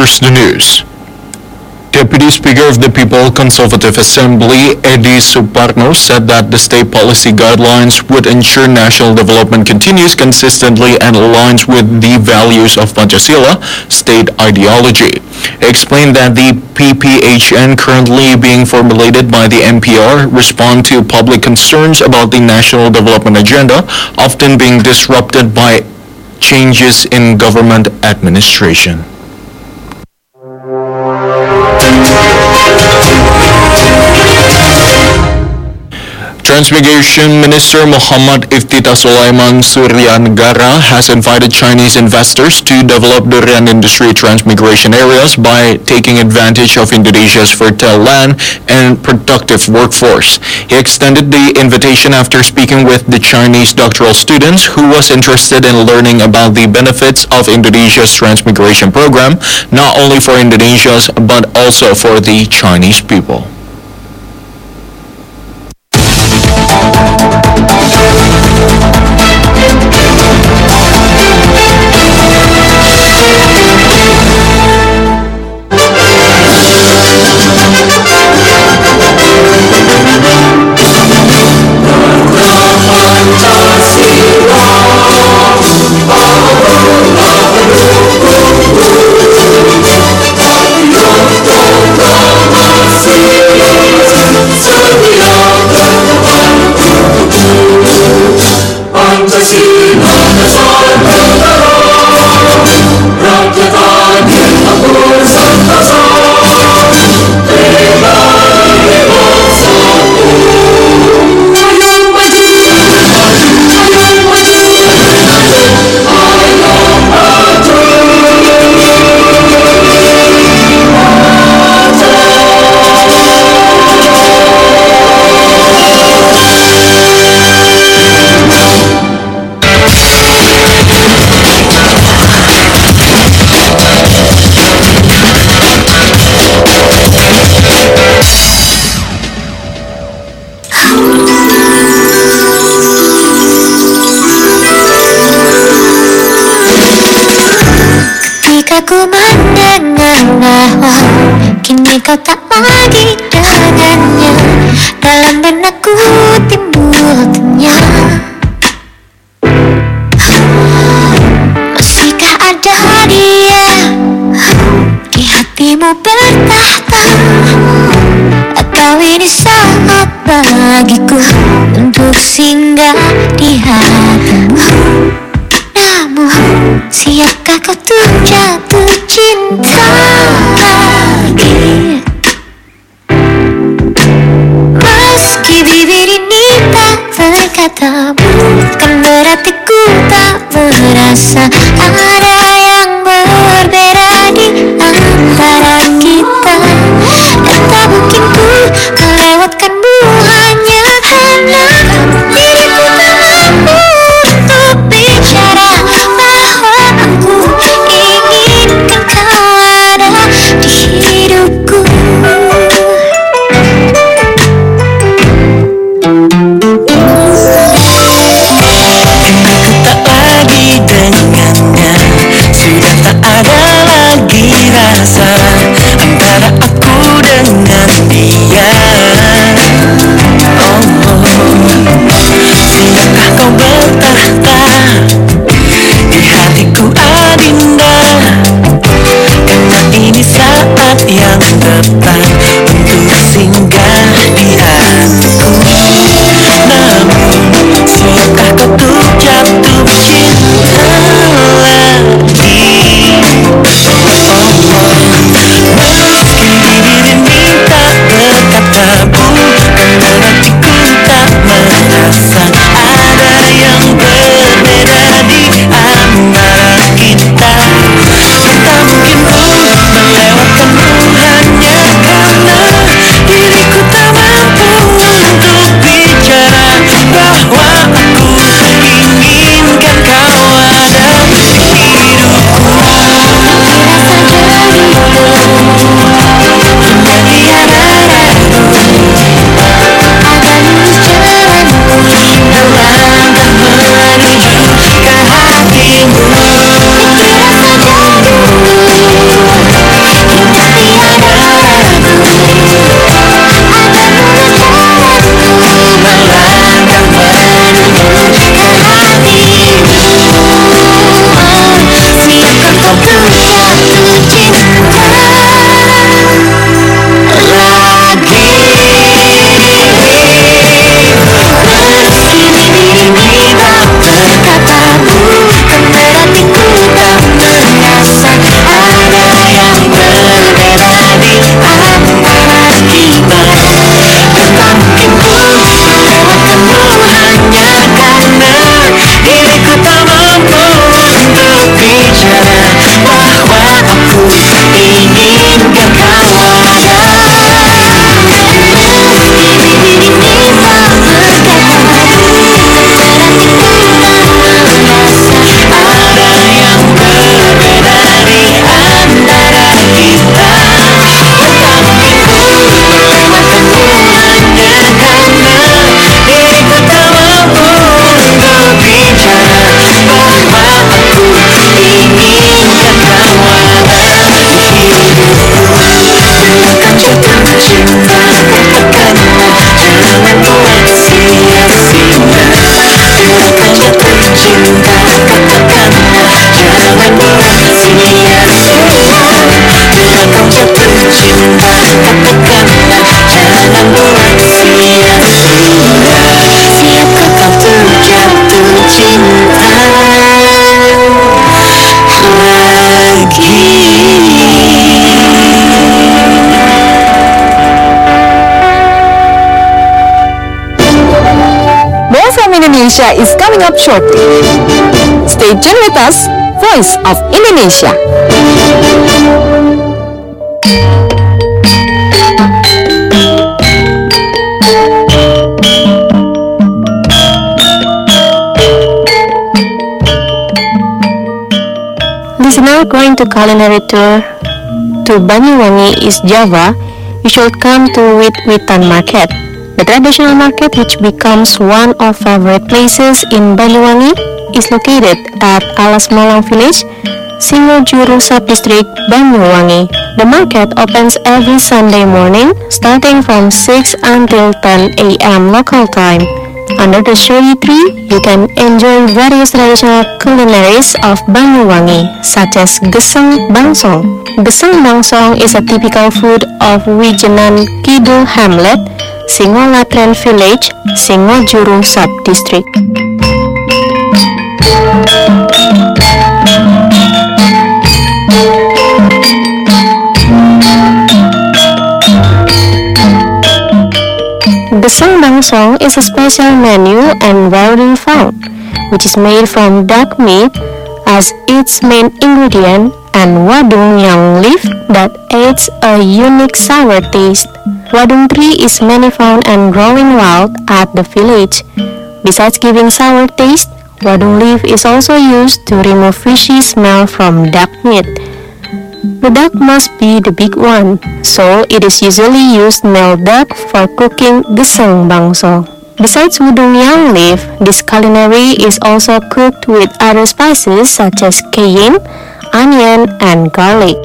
here's the news. Deputy Speaker of the People Consultative Assembly, Edi Suparno, said that the state policy guidelines would ensure national development continues consistently and aligns with the values of Pancasila, state ideology. He explained that the PPHN currently being formulated by the NPR respond to public concerns about the national development agenda, often being disrupted by changes in government administration. Transmigration Minister Muhammad Iftitah Sulaiman Suryanegara has invited Chinese investors to develop durian industry transmigration areas by taking advantage of Indonesia's fertile land and productive workforce. He extended the invitation after speaking with the Chinese doctoral students who was interested in learning about the benefits of Indonesia's transmigration program, not only for Indonesians but also for the Chinese people. Ku mendengar bahwa kini kau tak lagi dengannya, dalam benakku timbul tanya, masihkah ada dia di hatimu bertahta, atau ini saat bagiku untuk singgah di hatimu? Namun siapkah kau tuh jatuh cinta lagi? Meski bibir ini tak berkata, bukan berarti ku tak merasa ada yang berbeda di antara kita. Dan tak mungkin ku melewatkan hanya karena diriku tak mampu untuk bicara bahwa aku inginkan kau ada di hidupku. Aku tak lagi dengannya, jatuh cinta, katakanlah jangan buat sia-sia. Bila kau jatuh cinta, katakanlah jangan buat sia-sia. Siapkah kau tuh jatuh cinta lagi? More from Indonesia is coming up shortly. Stay tuned with us, Voice of Indonesia. Listener going to culinary tour to Banyuwangi, East Java, you should come to Wit-Witan Market. The traditional market, which becomes one of favorite places in Banyuwangi, is located at Alas Malang Village, Singojuru Sub-District, Banyuwangi. The market opens every Sunday morning, starting from 6 until 10 a.m. local time. Under the shady tree, you can enjoy various traditional culinaries of Banyuwangi, such as Gesang Bangsong. Gesang Bangsong is a typical food of Wijenan Kidul Hamlet, Singolatren Village, Singojuru Sub-District. Gesang Bangsong is a special menu and rarely found, which is made from duck meat as its main ingredient and wadung yang leaf that adds a unique sour taste. Wadung tree is mainly found and growing wild at the village. Besides giving sour taste, wadung leaf is also used to remove fishy smell from duck meat. The duck must be the big one, so it is usually used male duck for cooking Gesang Bangsong. Besides wadung yang leaf, this culinary is also cooked with other spices such as cayenne, onion, and garlic.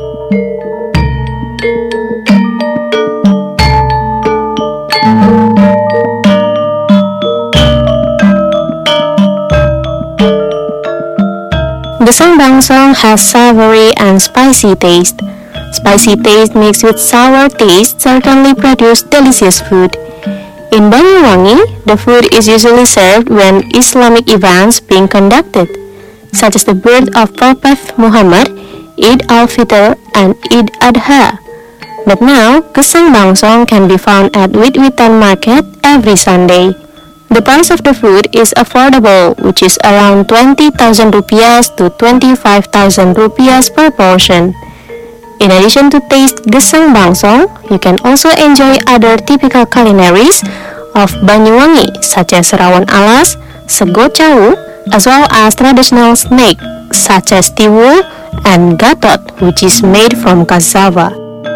Gesang Bangsong has savory and spicy taste. Spicy taste mixed with sour taste certainly produce delicious food. In Banyuwangi, the food is usually served when Islamic events being conducted, such as the birth of Prophet Muhammad, Eid al-Fitr, and Eid Adha. But now, Gesang Bangsong can be found at Wit-Witan Market every Sunday. The price of the food is affordable, which is around 20,000 rupiahs to 25,000 rupiahs per portion. In addition to taste Gesang Bangsong, you can also enjoy other typical culinaries of Banyuwangi, such as rawon alas, sego cawu, as well as traditional snack such as tiwul and gatot, which is made from cassava.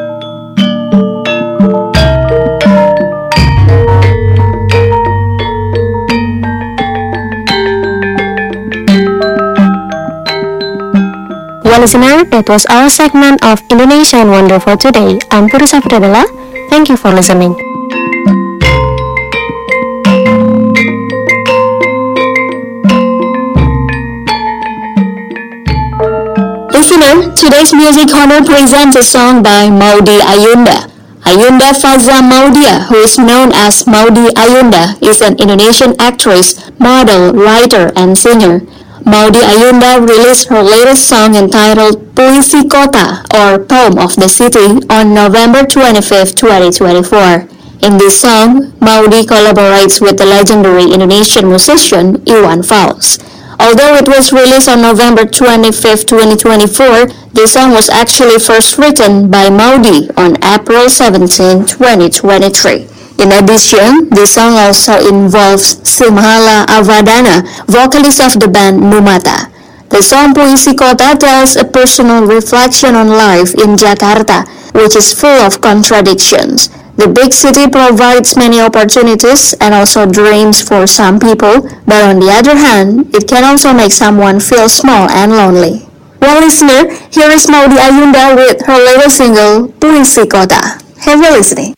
Well, listener, that was our segment of Indonesian Wonder for today. I'm Puri Safradala. Thank you for listening. Listener, today's Music Corner presents a song by Maudy Ayunda. Ayunda Faza Maudia, who is known as Maudy Ayunda, is an Indonesian actress, model, writer, and singer. Maudy Ayunda released her latest song entitled Puisi Kota, or Poem of the City, on November 25, 2024. In this song, Maudy collaborates with the legendary Indonesian musician Iwan Fals. Although it was released on November 25, 2024, the song was actually first written by Maudy on April 17, 2023. In addition, the song also involves Simhala Avadana, vocalist of the band Numata. The song Puisi Kota tells a personal reflection on life in Jakarta, which is full of contradictions. The big city provides many opportunities and also dreams for some people, but on the other hand, it can also make someone feel small and lonely. Well, listener, here is Maudy Ayunda with her latest single, Puisi Kota. Have a listening.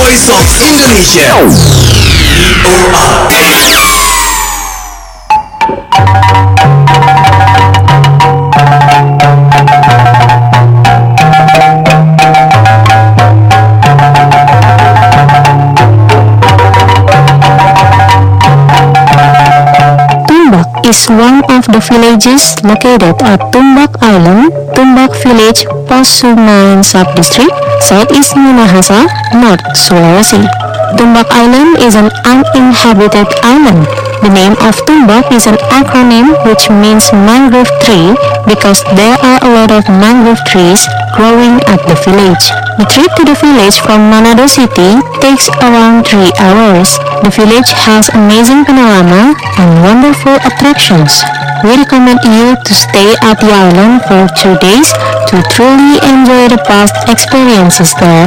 Voice of Indonesia. Tumbak is one of the villages located at Tumbak Island, Tumbak Village, Pasuruan Sub-District, Southeast Minahasa, North Sulawesi. Tumbak Island is an uninhabited island. The name of Tumbak is an acronym which means mangrove tree because there are a lot of mangrove trees growing at the village. The trip to the village from Manado City takes around 3 hours. The village has amazing panorama and wonderful attractions. We recommend you to stay at the island for 2 days to truly enjoy the past experiences there.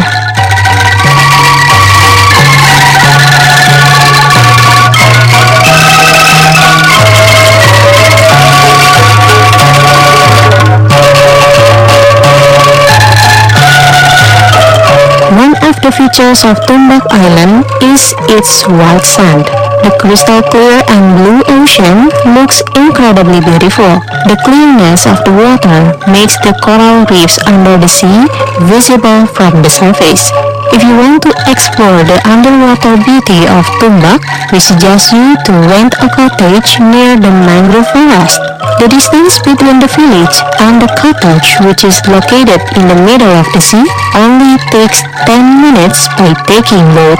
One of the features of Tumbak Island is its white sand. The crystal clear and blue ocean looks incredibly beautiful. The clearness of the water makes the coral reefs under the sea visible from the surface. If you want to explore the underwater beauty of Tumbak, we suggest you to rent a cottage near the mangrove forest. The distance between the village and the cottage, which is located in the middle of the sea, only takes 10 minutes by taking boat.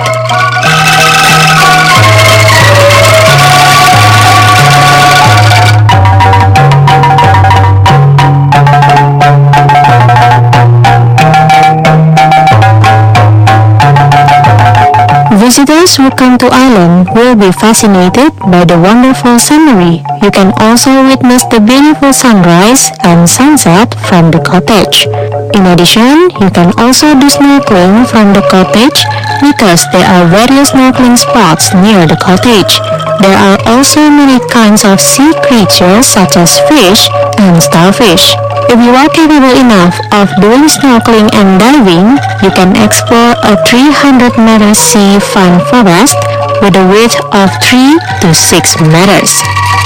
Visitors who come to island will be fascinated by the wonderful scenery. You can also witness the beautiful sunrise and sunset from the cottage. In addition, you can also do snorkeling from the cottage because there are various snorkeling spots near the cottage. There are also many kinds of sea creatures such as fish and starfish. If you are capable enough of doing snorkeling and diving, you can explore a 300-meter sea fan forest with a width of 3 to 6 meters.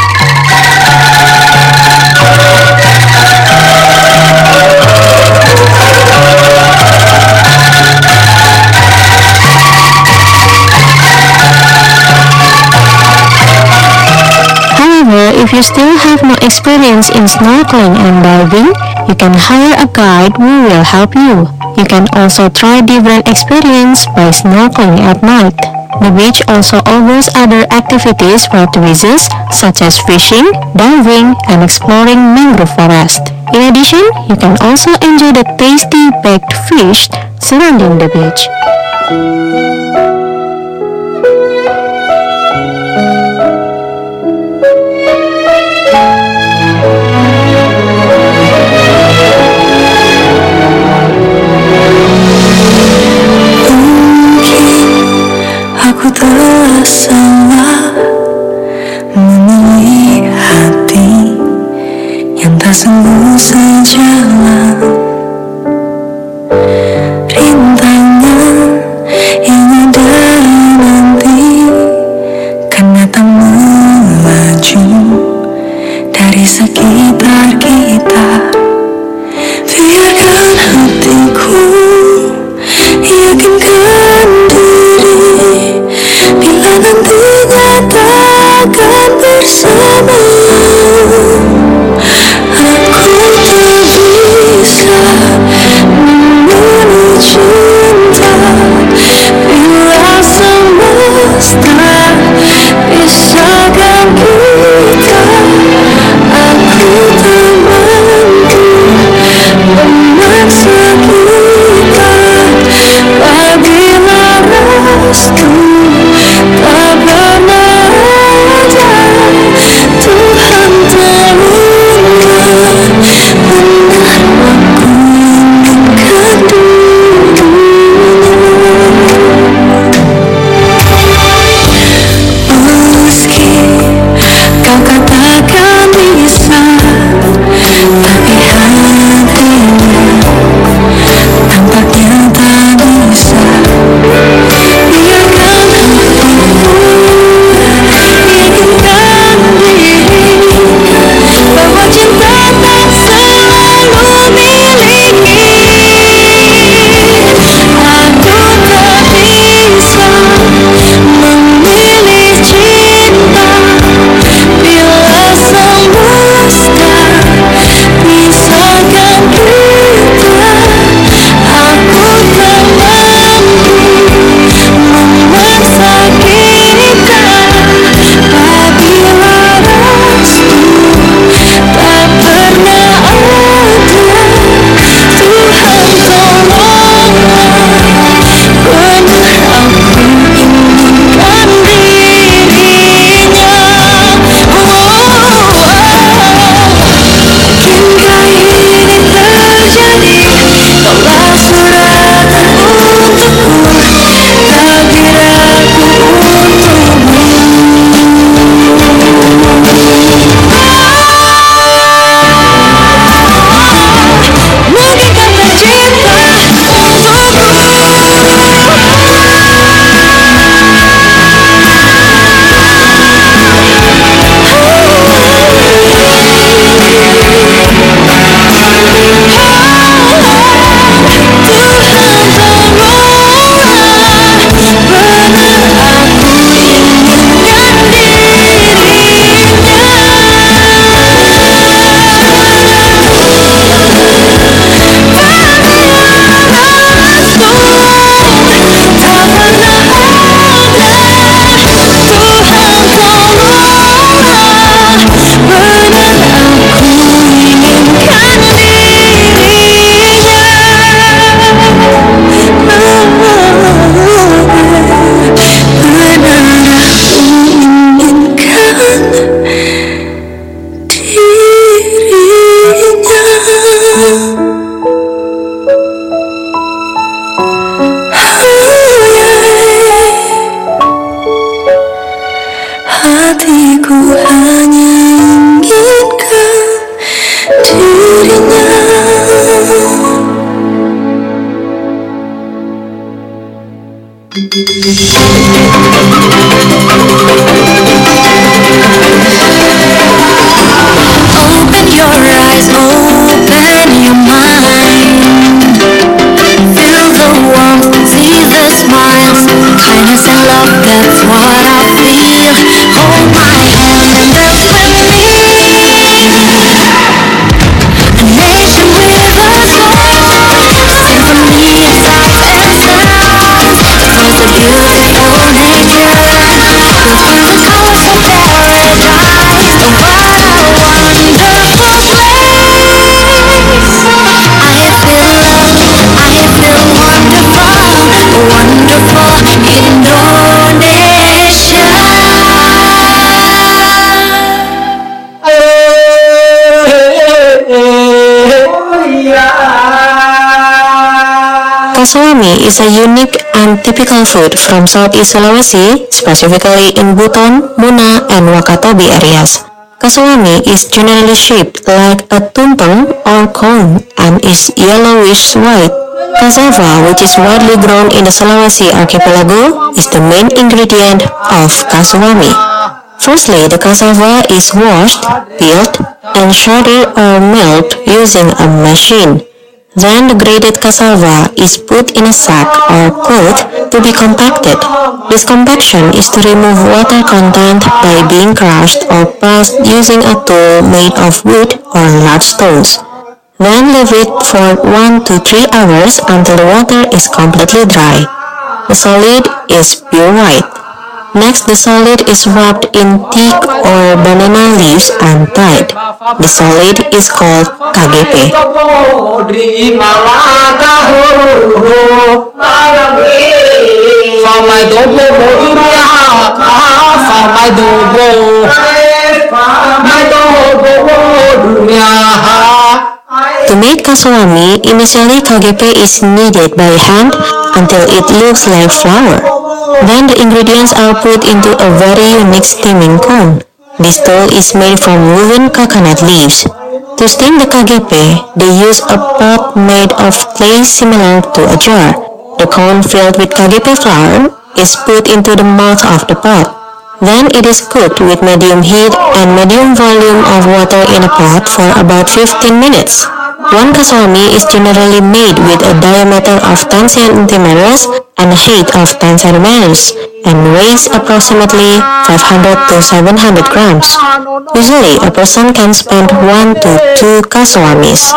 If you still have no experience in snorkeling and diving, you can hire a guide who will help you. You can also try different experiences by snorkeling at night. The beach also offers other activities for tourists such as fishing, diving, and exploring mangrove forest. In addition, you can also enjoy the tasty baked fish surrounding the beach. Aku telah salah memilih hati yang tak sembuh sejalan. Rintangan yang ada nanti kan datang melaju dari sekitar kita. Biarkan hatiku yakinkan diri bila nanti hatiku hanya inginkan dirinya. Open your eyes, open your mind. Feel the warmth, see the smiles, kindness and love, that's what I feel. Hold my hand and dance with me. A nation with a soul, symphony of sights and sounds. Across the beautiful nature, built with the colors of paradise. Oh, what a wonderful place. I feel love, I feel wonderful, wonderful Indonesia. Kasawami is a unique and typical food from Southeast Sulawesi, specifically in Buton, Muna, and Wakatobi areas. Kasawami is generally shaped like a tumpeng or cone and is yellowish-white. Cassava, which is widely grown in the Sulawesi archipelago, is the main ingredient of kasawami. Firstly, the cassava is washed, peeled, and shredded or milled using a machine. Then the grated cassava is put in a sack or cloth to be compacted. This compaction is to remove water content by being crushed or pressed using a tool made of wood or large stones. Then leave it for 1 to 3 hours until the water is completely dry. The solid is pure white. Next, the solid is wrapped in teak or banana leaves and tied. The solid is called KGP. To make kasawami, initially KGP is kneaded by hand until it looks like flour. Then the ingredients are put into a very unique steaming cone. This tool is made from woven coconut leaves. To steam the KGP, they use a pot made of clay similar to a jar. The cone filled with KGP flour is put into the mouth of the pot. Then it is cooked with medium heat and medium volume of water in a pot for about 15 minutes. One kasawami is generally made with a diameter of 10 centimeters and a height of 10 centimeters and weighs approximately 500 to 700 grams. Usually, a person can spend 1 to 2 kasawamis.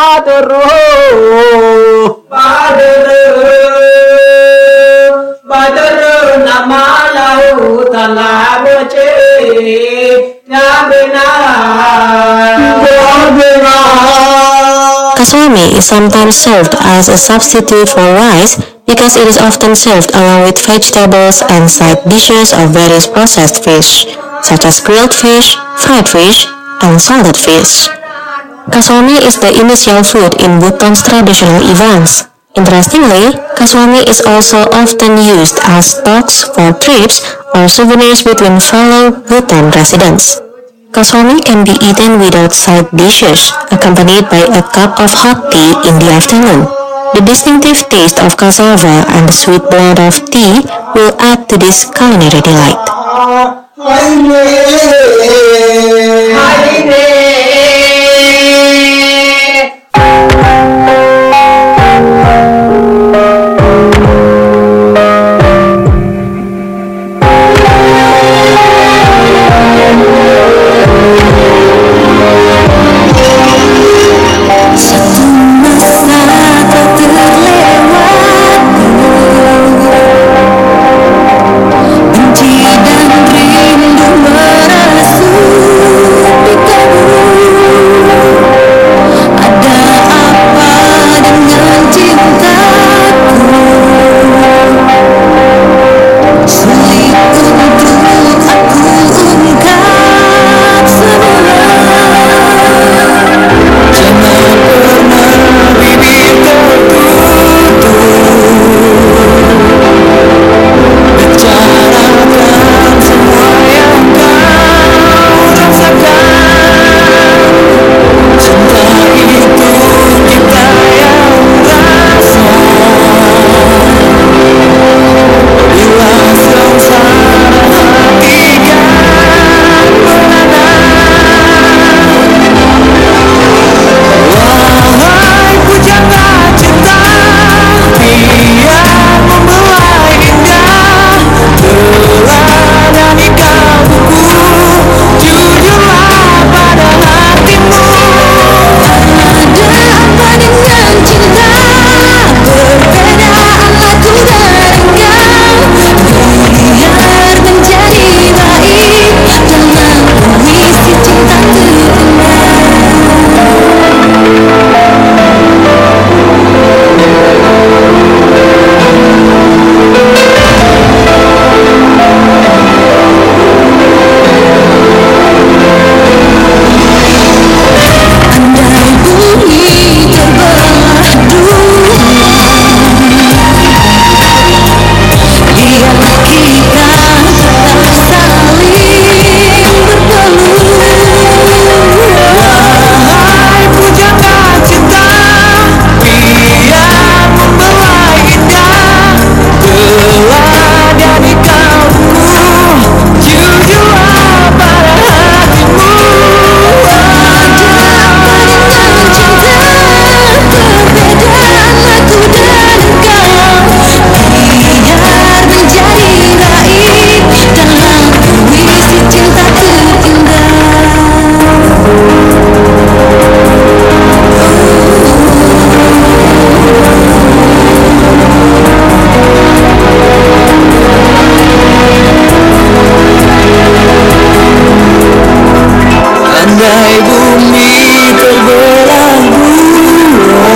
Kasawami is sometimes served as a substitute for rice because it is often served along with vegetables and side dishes of various processed fish, such as grilled fish, fried fish, and salted fish. Kasawami is the initial food in Buton's traditional events. Interestingly, kasawami is also often used as stocks for trips or souvenirs between fellow Buton residents. Kasawami can be eaten without side dishes, accompanied by a cup of hot tea in the afternoon. The distinctive taste of cassava and the sweet blend of tea will add to this culinary delight. Benci dan rindu merasuk di Andai bumi terbelah dua,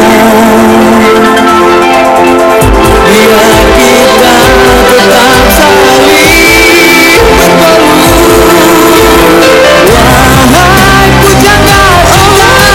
biar kita tetap saling bertemu. Wahai pujangga Allah,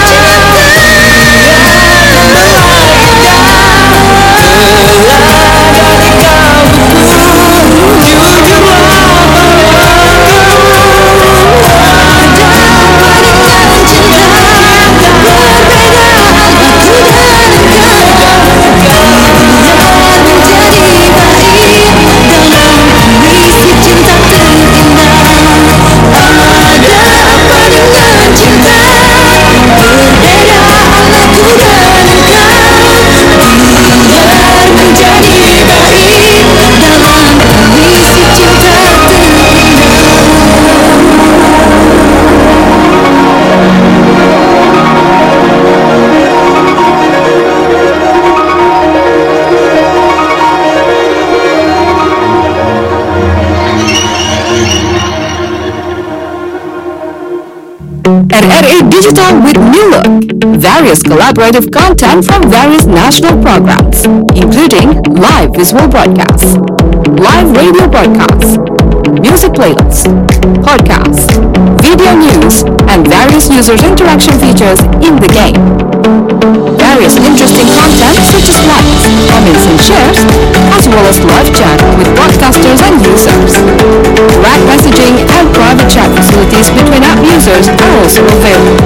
RRA Digital with new look. Various collaborative content from various national programs, including live visual broadcasts, live radio broadcasts, music playlists, podcasts, video news, and various users interaction features in the game. Various interesting content such as likes, comments and shares, as well as live chat with broadcasters and users. Direct messaging and private chat facilities between app users are also available.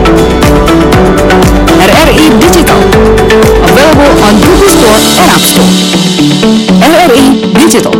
RRI Digital, available on Google Store and App Store. RRI Digital.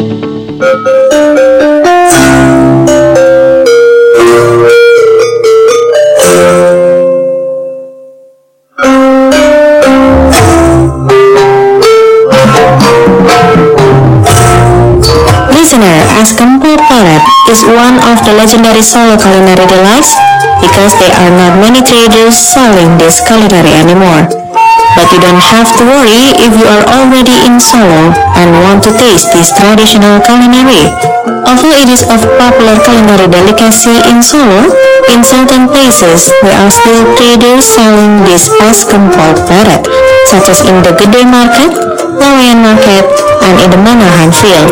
Listener, as Gempol Pleret is one of the legendary Solo culinary delights because there are not many traders selling this culinary anymore. But you don't have to worry if you are already in Solo and want to taste this traditional culinary. Although it is of popular culinary delicacy in Solo, in certain places there are still traders selling this as Gempol Pleret, such as in the Gede Market, Laweyan Market, and in the Manahan Field.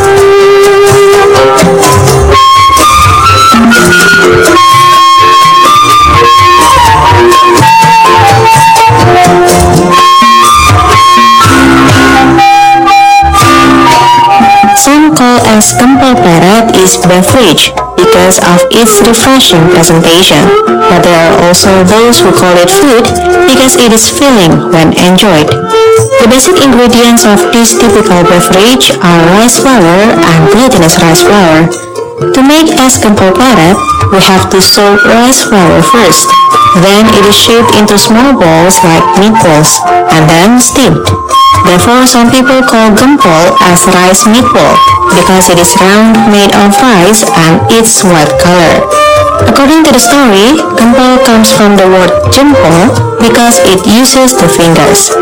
Some call as Gempol Pleret is beverage because of its refreshing presentation, but there are also those who call it food because it is filling when enjoyed. The basic ingredients of this typical beverage are rice flour and glutinous rice flour. To make es Gempol Pleret, we have to soak rice flour first. Then it is shaped into small balls like meatballs and then steamed. Therefore, some people call gempol as rice meatball because it is round, made of rice, and its white color. According to the story, gempol comes from the word jempol because it uses the fingers.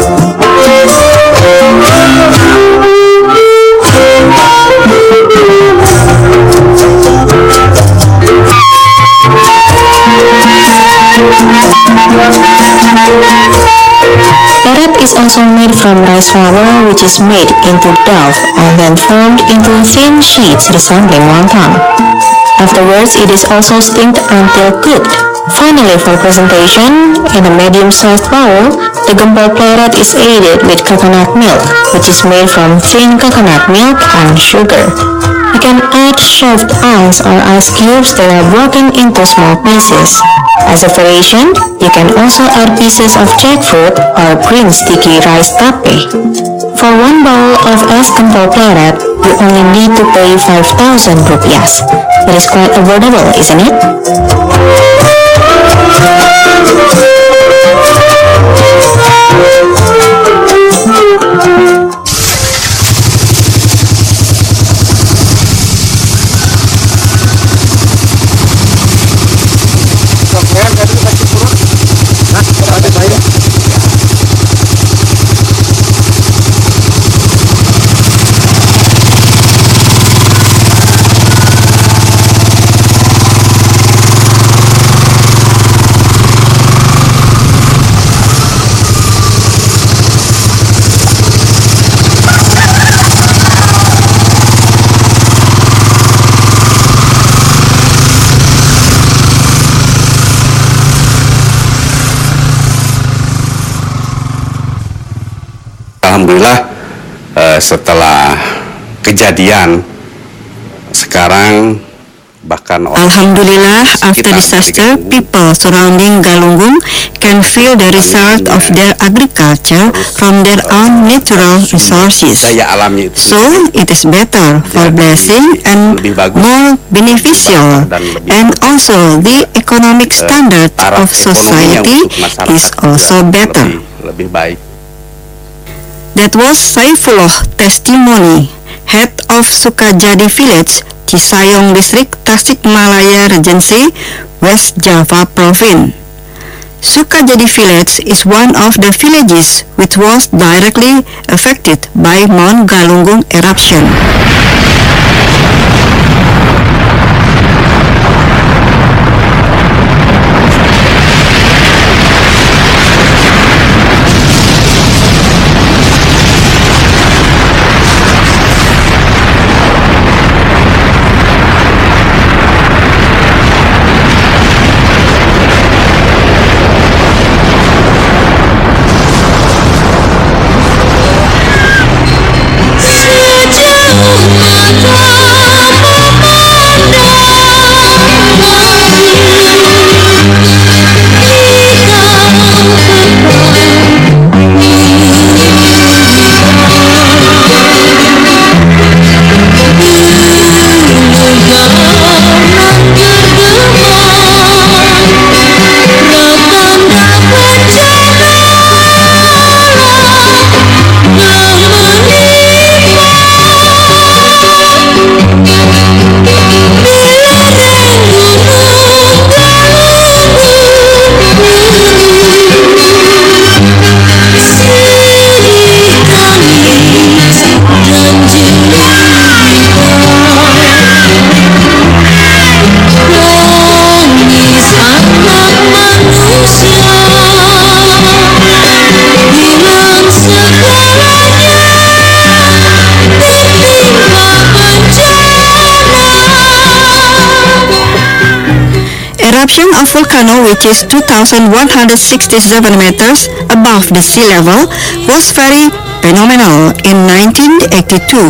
Pleret is also made from rice flour, which is made into dough and then formed into thin sheets resembling wonton. Afterwards, it is also steamed until cooked. Finally, for presentation, in a medium-sized bowl, the Gempol Pleret is aided with coconut milk, which is made from thin coconut milk and sugar. You can add shaved ice or ice cubes that are broken into small pieces. As a variation, you can also add pieces of jackfruit or green sticky rice tape. For one bowl of es Gempol Pleret, you only need to pay 5,000 rupiahs. It is quite affordable, isn't it? setelah kejadian sekarang bahkan Alhamdulillah, after disaster, people surrounding Galunggung can feel the result of their agriculture from their own natural resources. daya alamnya itu So, it is better for blessing and more beneficial, and also the economic standard taraf of ekonominya society untuk masyarakat is also juga better. lebih baik. That was Saifullah testimony, head of Sukajadi village, Cisayong District, Tasikmalaya Regency, West Java Province. Sukajadi village is one of the villages which was directly affected by Mount Galunggung eruption. Eruption of volcano, which is 2,167 meters above the sea level, was very phenomenal in 1982.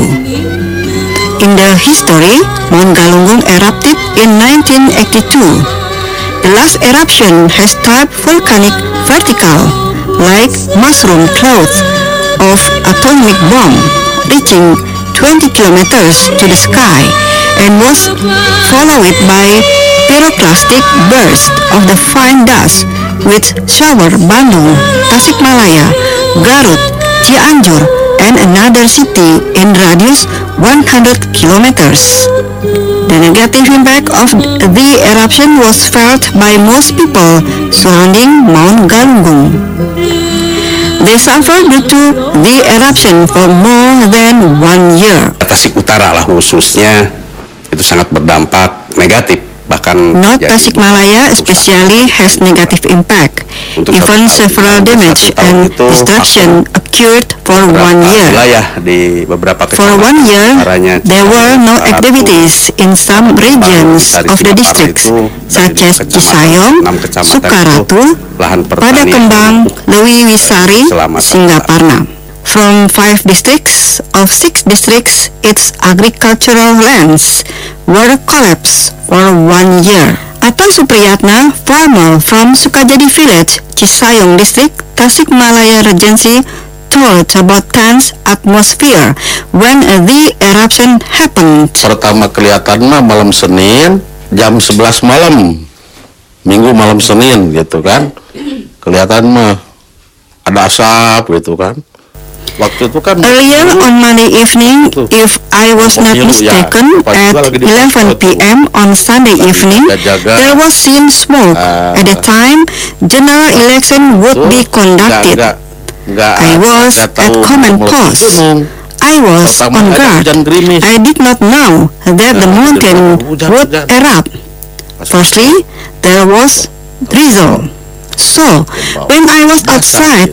In the history, Mount Galunggung erupted in 1982. The last eruption has type volcanic vertical, like mushroom clouds of atomic bomb, reaching 20 kilometers to the sky, and was followed by pyroclastic burst of the fine dust which showered Bandung, Tasikmalaya, Garut, Cianjur, and another city in radius 100 kilometers. The negative impact of the eruption was felt by most people surrounding Mount Galunggung. They suffered due to the eruption for more than 1 year. Tasik Utara lah khususnya itu sangat berdampak negatif, bahkan North jadi Tasikmalaya especially has negative impact. Even several damage and destruction occurred for 1 year. wilayah di beberapa For 1 year, there were no activities in some regions of the districts, such as Cisayong, Sukaratu, Padakembang, Lewi Wisari, Singaparna. From 5 districts of 6 districts, its agricultural lands were collapsed for 1 year. Atang Supriyatna, farmer from Sukajadi village, Cisayong district, Tasikmalaya Regency, told about tense atmosphere when the eruption happened. Pertama kelihatan mah malam Senin jam 11 malam, Minggu malam Senin gitu kan, kelihatan mah ada asap gitu kan. Waktu itu kan Earlier on Monday evening, if I was not mistaken, at 11 p.m. on Sunday evening, there was seen smoke. At the time, general election would be conducted. I was at command post. I was on guard. I did not know that the mountain would erupt. Firstly, there was drizzle. So, when I was outside,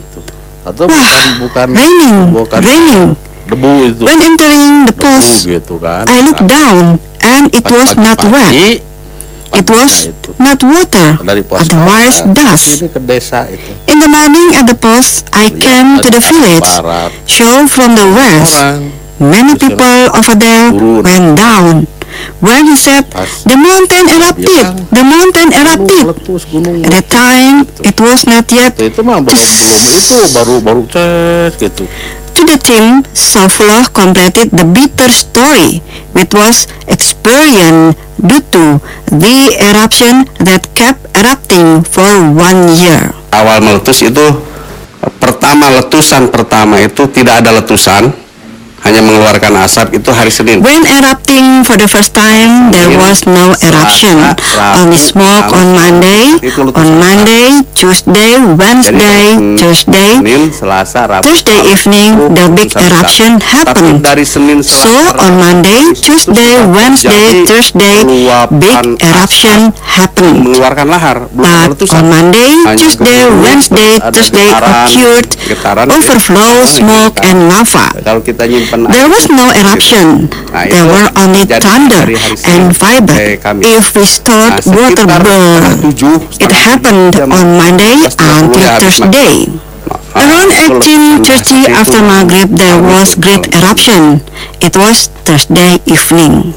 raining. debu itu. When entering the post, gitu kan. I looked down and it was not wet. It was not water, Dari pos otherwise barat, dust. ini ke desa itu. In the morning at the post, I came to the village, Barat. show from the west. Orang Many people over there went down. When he said, the mountain erupted, the mountain erupted. meletus gunung. At that time, it was not yet Itu mah belum itu baru ces gitu. to the team. Saifullah completed the bitter story, which was experienced due to the eruption that kept erupting for 1 year. Awal meletus itu letusan pertama itu tidak ada letusan, hanya mengeluarkan asap, itu hari Senin. When erupting for the first time, there was no eruption, only smoke on Monday, Tuesday, Wednesday, Thursday. Senin, Selasa, Rabu, Thursday evening, the big eruption happened. Tapi dari Senin, So Selasa, on Monday, Tuesday, Wednesday, Thursday, big eruption happened. mengeluarkan lahar, belum But on Monday, Tuesday, Wednesday, Thursday occurred overflow, smoke, and lava. Kalau kita nyimpen There was no eruption. There were only thunder and vibrate. If we stored water burn, it happened on Monday until Thursday. Around 18:30 after Maghrib, there was great eruption. It was Thursday evening.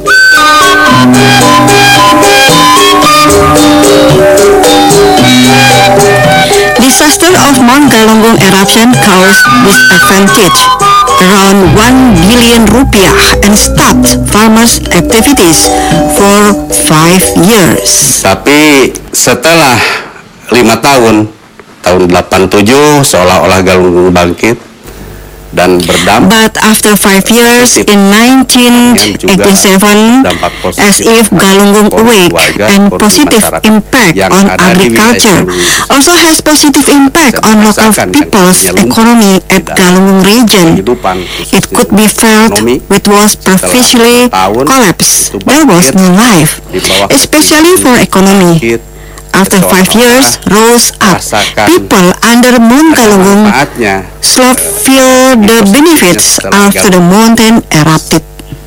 Disaster of Mount Galunggung eruption caused disadvantage around 1 billion rupiah and stopped farmers' activities for 5 years. Tapi setelah 5 tahun 87 seolah-olah Galunggung bangkit dan berdampak. But after 5 years in 1987, as if Galunggung awake and positive impact on agriculture, also has positive impact on local people's economy at Galunggung region. It could be felt which was previously collapsed. There was no life, especially for economy. After 5 years rose up, people under Mount Galunggung slowly feel the benefits after the mountain erupted.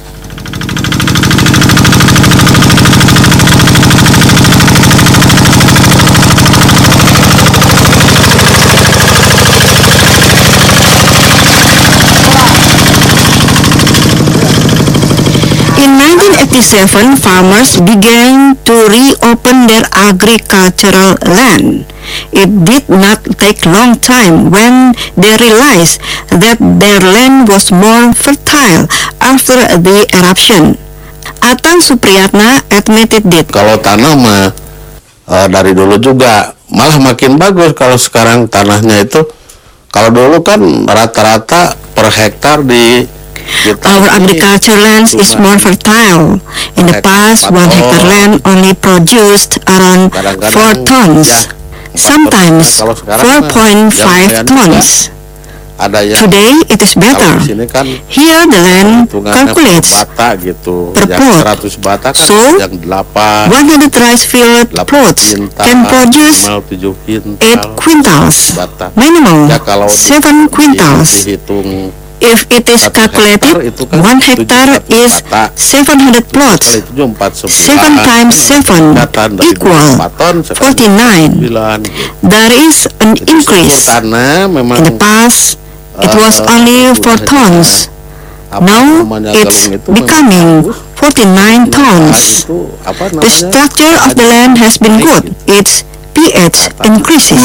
In 1987, farmers began to reopen their agricultural land. It did not take long time when they realized that their land was more fertile after the eruption. Atang Supriyatna admitted that. Kalau tanah mah dari dulu juga malah makin bagus. Kalau sekarang tanahnya itu, kalau dulu kan rata-rata per hektar di Our agriculture lands is more fertile. In the past, 1 hectare land only produced around 4 tons, sometimes 4.5 tons. Today, it is better. Here, the land calculates per plot. So, 100 rice field plots can produce 8 quintals, minimum 7 quintals. If it is calculated, 1 hectare is 700 plots. 7 times 7 equal 49. There is an increase. In the past, it was only 4 tons. Now, it's becoming 49 tons. The structure of the land has been good. Its pH increases.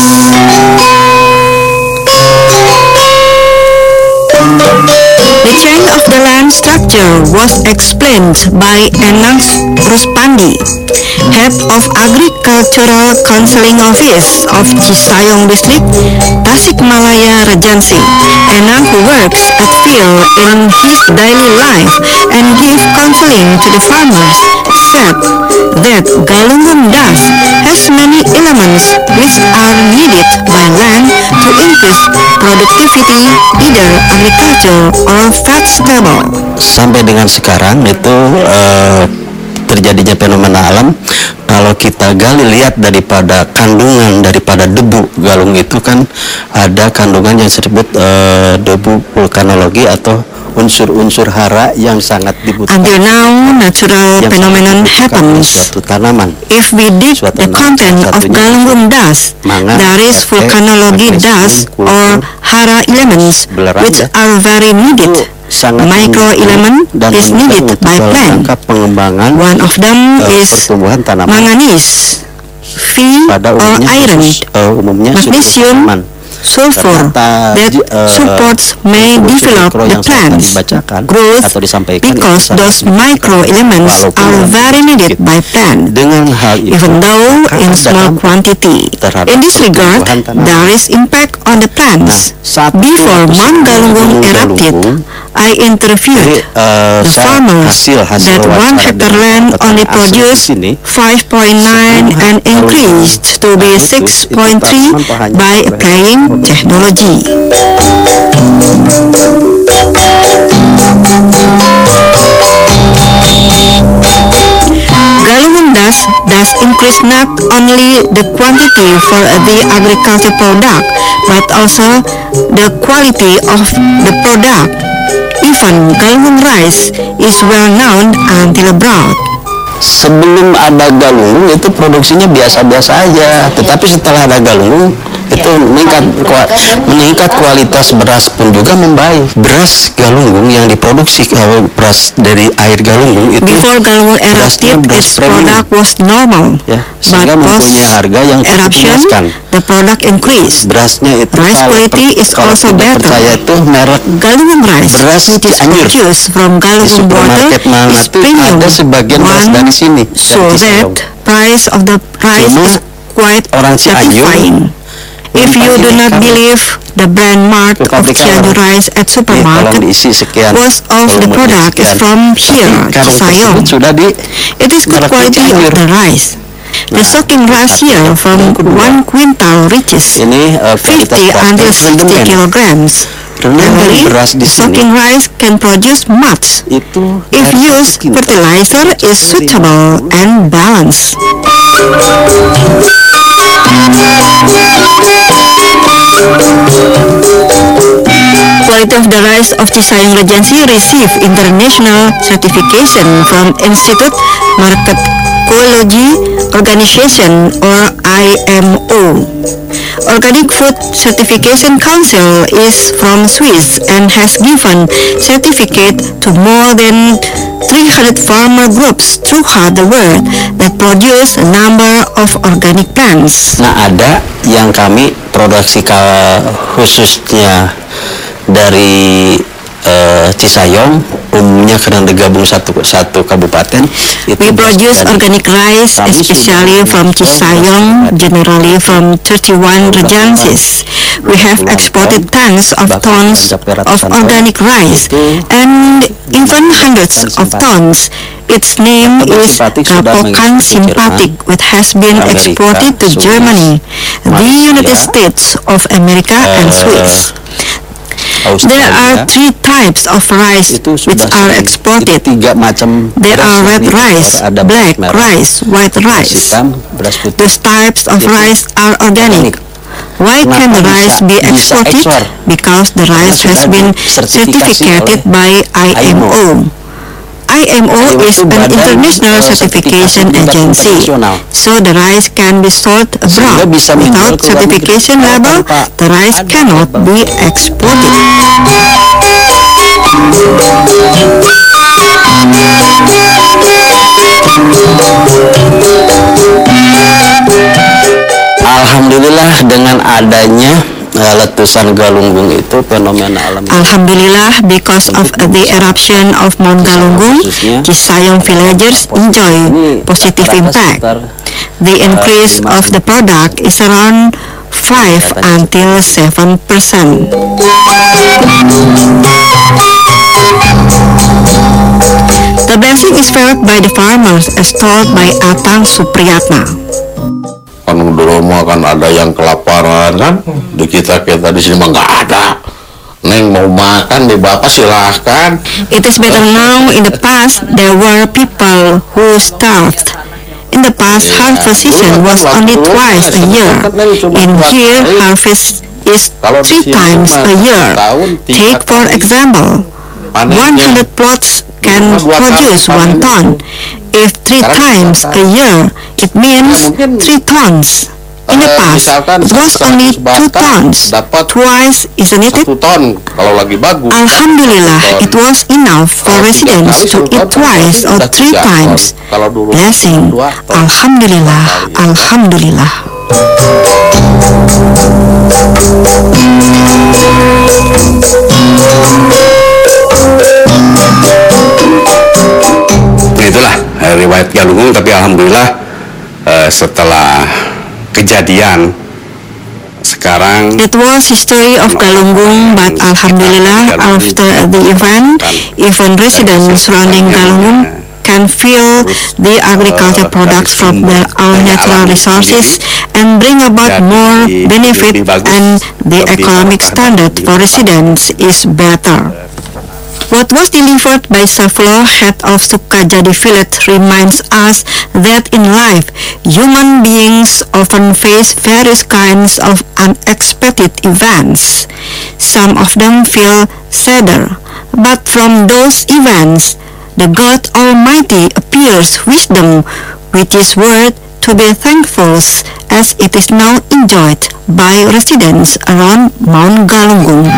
The change of the land structure was explained by Enang Ruspandi, head of Agricultural Counseling Office of Cisayong District, Tasikmalaya Regency. Enang, who works at field in his daily life and give counseling to the farmers, said that Galunggung dust has many elements which are needed by land to increase productivity, either agriculture or vegetable. Sampai dengan sekarang itu terjadinya fenomena alam. Kalau kita gali lihat daripada kandungan daripada debu galung itu kan ada kandungan yang disebut debu vulkanologi atau unsur-unsur hara yang sangat dibutuhkan. Until now, natural yang phenomenon sangat dibutuhkan oleh happens. suatu tanaman. If we dig Suatu the tanaman, content salah of satunya galunggung dust, mangan, there is petek, volcanology magnesium, dust kultur, or hara elements belerang, which ya. are very needed. Sangat Micro mendukung element dan is menunjang needed untuk by dalam plant. rangka pengembangan One of them is pertumbuhan tanaman. manganese, Fe Pada or umumnya iron, umumnya magnesium, tanaman. sulfur Ternyata, that supports may unsur-unsur develop mikro the yang tadi plants dibacakan growth atau disampaikan because itu sangat those micro elements walaupun are very needed by plant. Dengan hal itu, Even though maka in ada small dampak quantity. terhadap In this regard, pertumbuhan tanaman. there is impact on the plants. Satu Before atau Mount Galunggung Gunung erupted, Galunggung, I interviewed jadi, the saya farmers hasil that wawancara 1 hectare dengan land petani only asli produced di sini, 5.9 and increased to be 6.3 by applying technology. Galunggung dust increase not only the quantity for the agriculture product, but also the quality of the product. Even Galunggung rice is well known until abroad. sebelum ada galunggung itu produksinya biasa-biasa aja, tetapi setelah ada galunggung itu meningkat kualitas beras pun juga membaik. Beras galunggung yang diproduksi, kalau beras dari air galunggung itu Before Galunggung erupted, its product was normal, ya, but sehingga mempunyai harga yang cukup eruption, memuaskan. the product increased. Berasnya itu Rice quality is kalau also tidak better. percaya itu merek Galunggung rice, Beras which is Cianjur. produced from di Galunggung water, supermarket mana is tuh premium. ada sebagian beras dari sini, So dari Cisaung. that price of the rice Cuma is quite orang Cianjur satisfying. If you do not believe the brand mark of pabrikan Cianjur rice at tolong supermarket, diisi sekian, most of the volumenya product is sekian. from here, Tapi karung Cisayong. tersebut sudah di It is good merek quality Cianjur. of the rice. The soaking rice here from 1 quintal reaches ini 50 until 60 kilograms. Normally, beras di sini soaking rice can produce much itu if dari used kintal. fertilizer is suitable and balanced. Quality of the rice of Cisayong Regency received international certification from Institute Marketology Organization or IMO. Organic Food Certification Council is from Swiss and has given certificate to more than 300 farmer groups throughout the world that produce a number of organic plants. Nah, ada yang kami produksi khususnya dari Cisayong, umumnya karena digabung satu kabupaten. We produce organic rice, especially from Cisayong, generally from 31 regencies. We have exported tons of organic rice and even hundreds of tons. Its name is Rapokan Simpatic, which has been exported to Germany, the United States of America, and Swiss. There are 3 types of rice which are exported. There are red rice, black rice, white rice. Those types of rice are organic. Why can the rice be exported? Because the rice has been certificated by IMO. IMO is an international certification agency, so the rice can be sold abroad. Without certification label, the rice cannot be exported. Alhamdulillah dengan adanya letusan Galunggung itu fenomena alam. Alhamdulillah, because of the eruption of Mount Galunggung, Cisayong villagers enjoy positive impact. The increase of the product is around 5 until 7%. The blessing is felt by the farmers as told by Atang Supriyatna. Kan dulu mah kan ada yang kelaparan kan, di kita di sini mah nggak ada. Neng mau makan di bapak silahkan. It is better now. In the past, there were people who starved. In the past, harvest season was only twice a year. In here, harvest is 3 times a year. Take for example, panennya. 100 plots can produce 1 ton. If 3 times a year, it means 3 tons. In the past, it was only 2 tons. Twice, isn't it? 1 ton kalau lagi bagus. Alhamdulillah, it was enough for residents to eat twice or 3 times. Blessing. Alhamdulillah, Alhamdulillah. Itulah riwayat Galunggung, tapi alhamdulillah setelah kejadian sekarang It was history of Galunggung, but alhamdulillah after the event, even residents surrounding Galunggung can feel the agriculture products from their own natural resources and bring about more benefit, and the economic standard for residents is better. What was delivered by Saflo, head of Sukajadi village, reminds us that in life, human beings often face various kinds of unexpected events. Some of them feel sadder, but from those events, the God Almighty appears wisdom, which is worth to be thankful, as it is now enjoyed by residents around Mount Galunggung.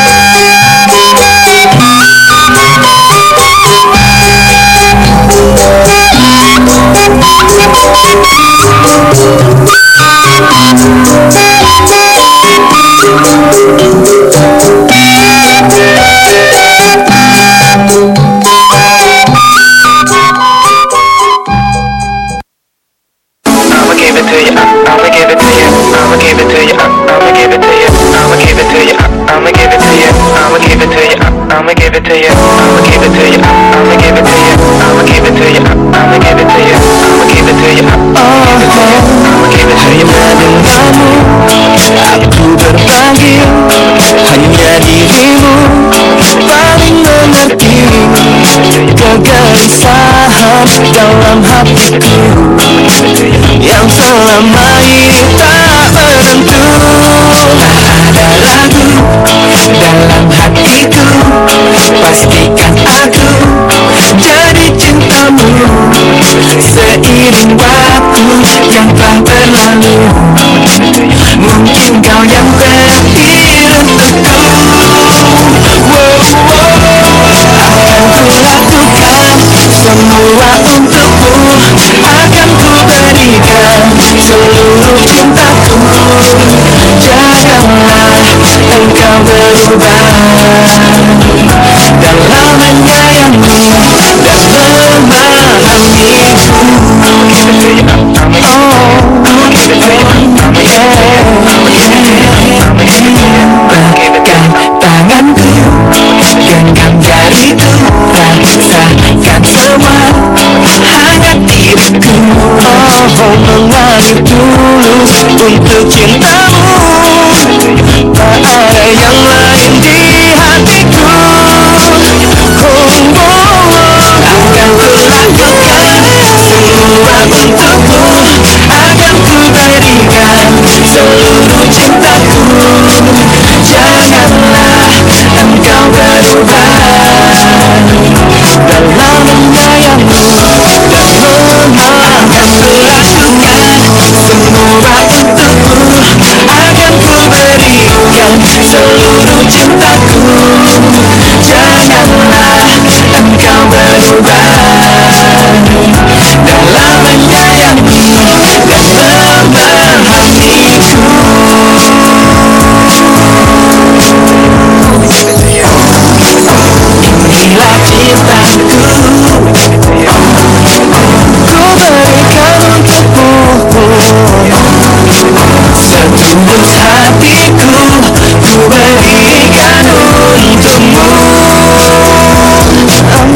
Aku berbagi hanya dirimu paling mengerti kegelisahan dalam hatiku yang selama ini tak menentu. Tak ada lagu dalam hatiku, pastikan aku jadi cintamu seiring waktu yang telah berlalu. Mungkin kau yang terakhir untukku. Akan ku lakukan semua untukmu, akan ku berikan seluruh cintaku. Janganlah engkau berubah dalam menyayangi dan memahamiku. Pegang tanganku, genggam jariku, rasakan semua hangat diriku. Oh, mengalir tulus untuk cintamu.